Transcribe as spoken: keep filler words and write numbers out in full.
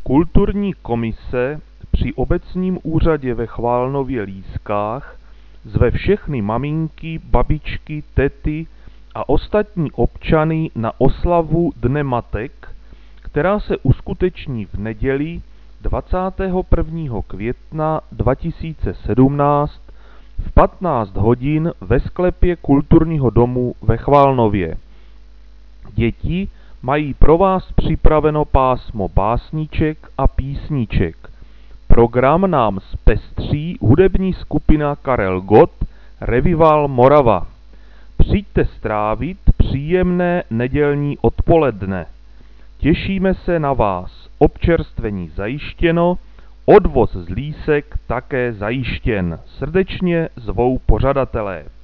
Kulturní komise při obecním úřadě ve Chválnově Lískách zve všechny maminky, babičky, tety a ostatní občany na oslavu Dne matek, která se uskuteční v neděli dvacátého prvního května dva tisíce sedmnáct v patnáct hodin ve sklepě Kulturního domu ve Chválnově. Děti mají pro vás připraveno pásmo básníček a písniček. Program nám zpestří hudební skupina Karel Gott, Revival Morava. Přijďte strávit příjemné nedělní odpoledne. Těšíme se na vás. Občerstvení zajištěno, odvoz z Lísek také zajištěn. Srdečně zvou pořadatelé.